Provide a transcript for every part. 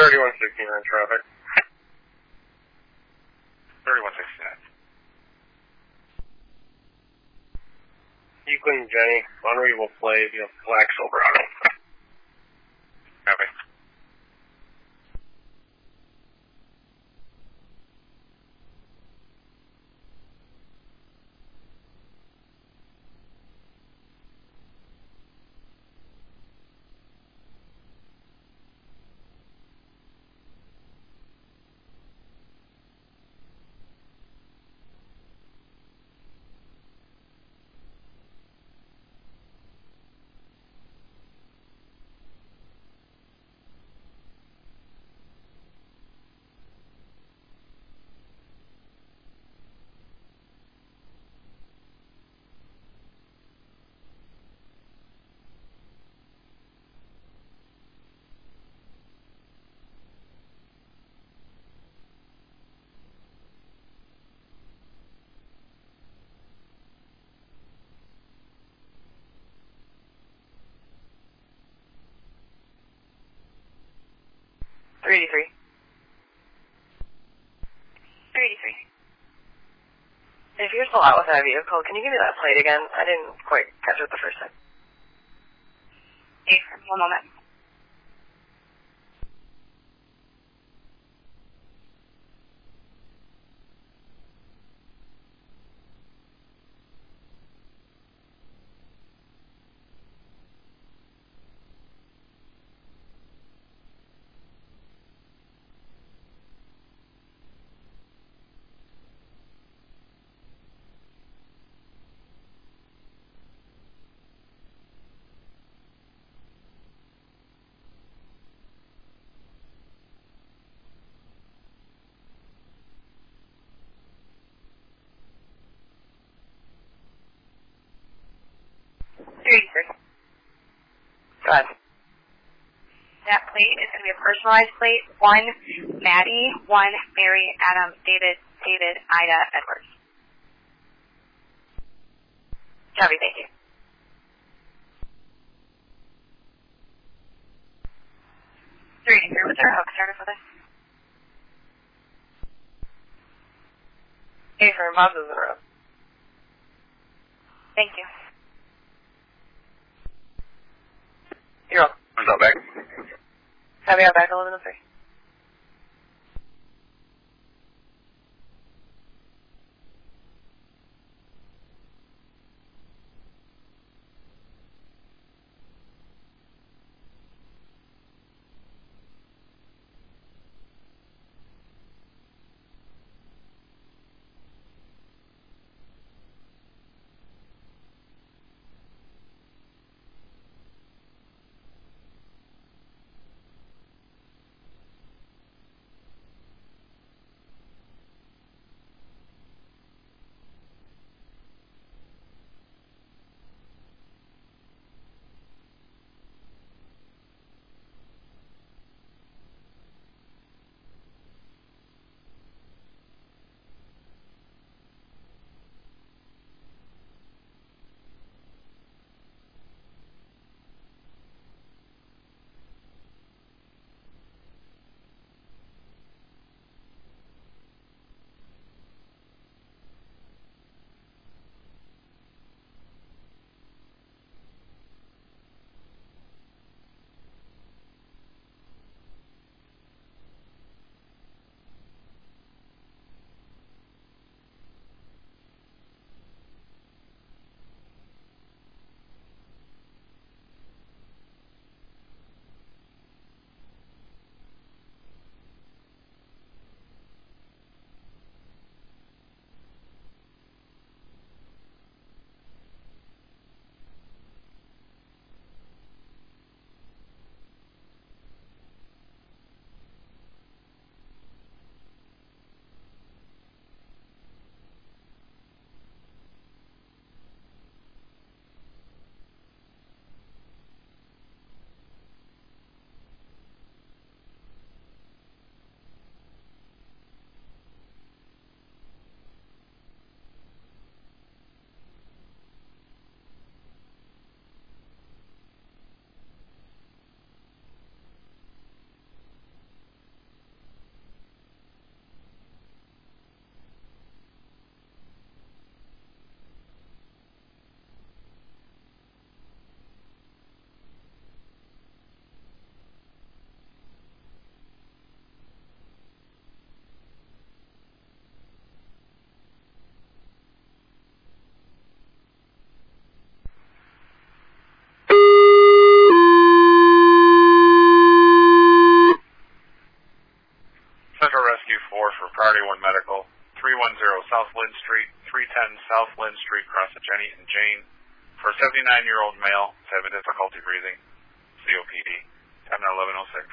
3169 traffic. 3169. Euclid and Jenny, unreadable plate, black Silverado. Copy. If you're still out with that vehicle, can you give me that plate again? I didn't quite catch it the first time. Okay, one moment. Go ahead. That plate is going to be a personalized plate. 1 Maddie, 1 Mary, Adam, David, Ida, Edwards. Copy, thank you. Was there a hook started for this? Hey, for Bob's in the road. Thank you. You're up. What's up, back? Have you got back 1103? Rescue 4 for Priority 1 Medical, 310 South Lynn Street, 310 South Lynn Street, across the Jenny and Jane, for a 79-year-old male who's having difficulty breathing, COPD, time now 11:06.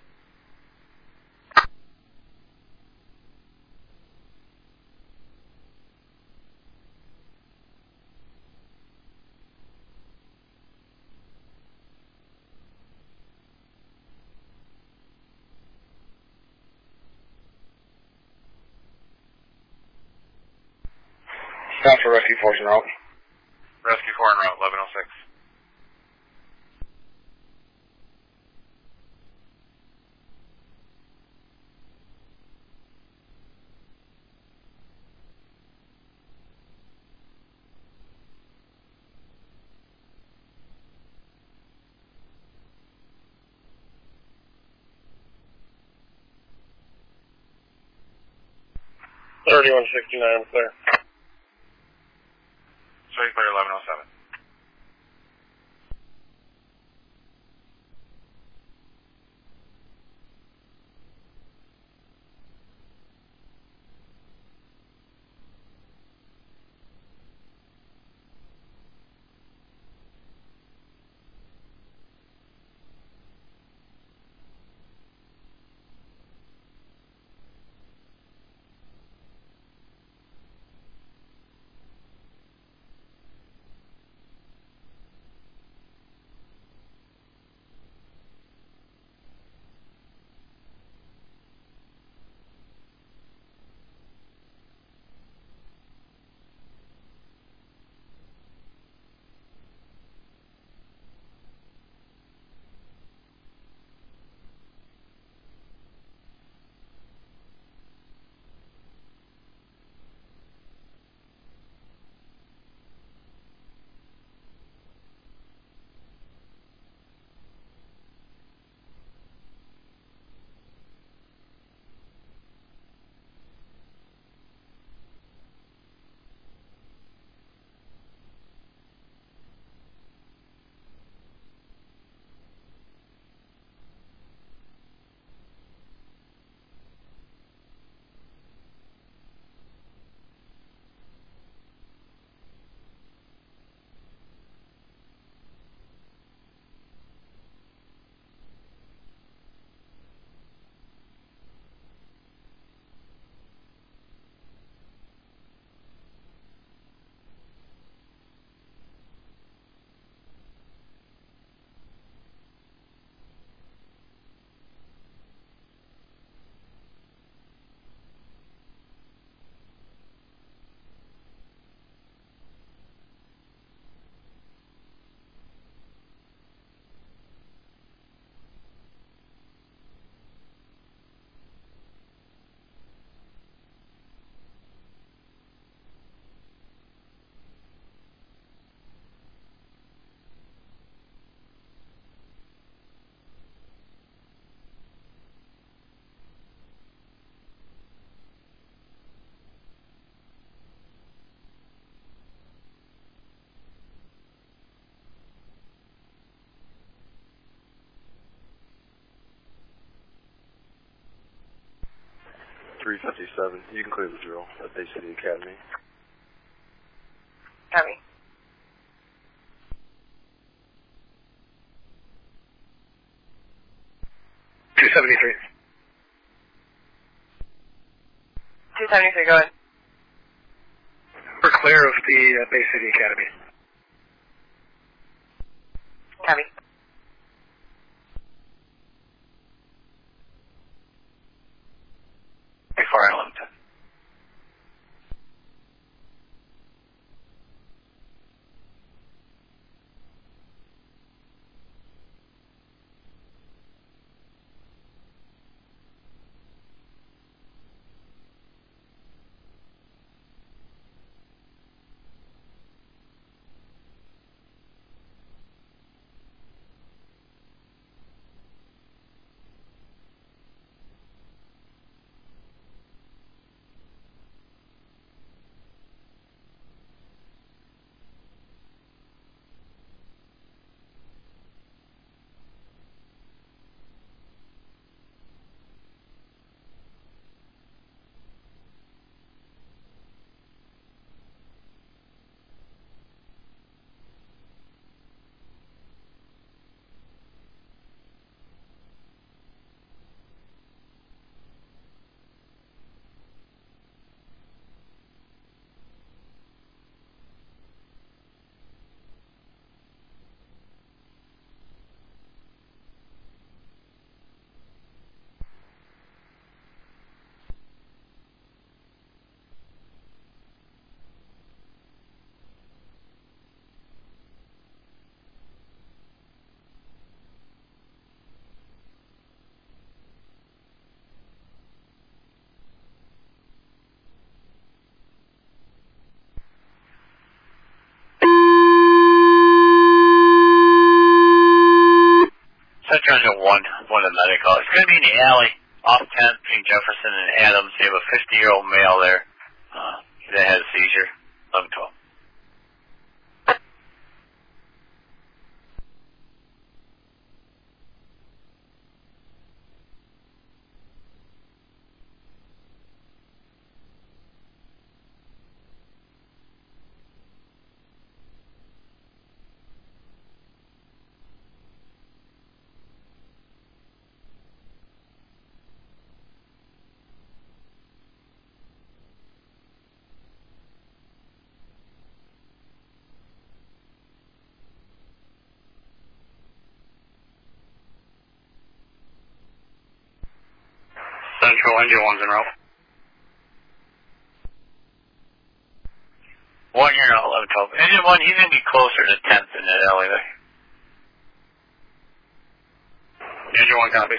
Stop for Rescue 4's en route. Rescue 4 en route, 11:06. $31.69, clear. Straight clear, 11:07. $357. You can clear the drill at Bay City Academy. Copy. $273. 273, go ahead. We're clear of the Bay City Academy. Copy. Before I left. Central 1 to medical. It's going to be in the alley off 10th between Jefferson and Adams. You have a 50-year-old male there that has a seizure. 1112. Central engine 1's en route. 1, you're not 1112. Engine 1, he's going to be closer to 10th in that alley there. Engine 1 copy.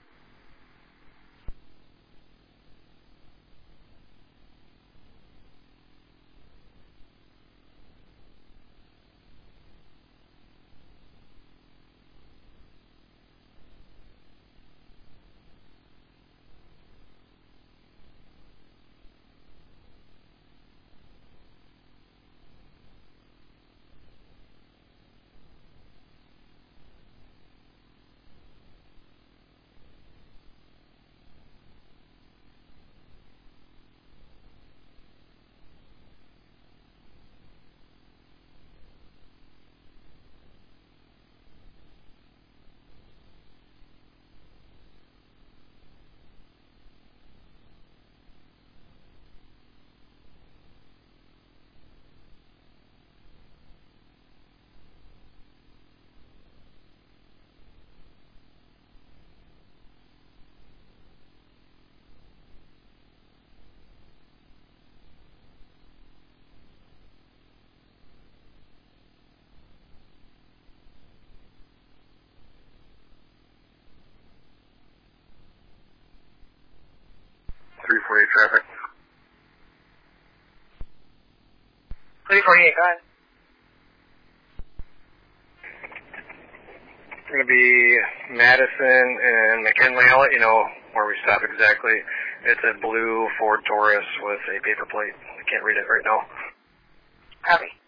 Traffic. 348, go ahead. It's going to be Madison and McKinley. I'll let you know where we stop exactly. It's a blue Ford Taurus with a paper plate. I can't read it right now. Copy.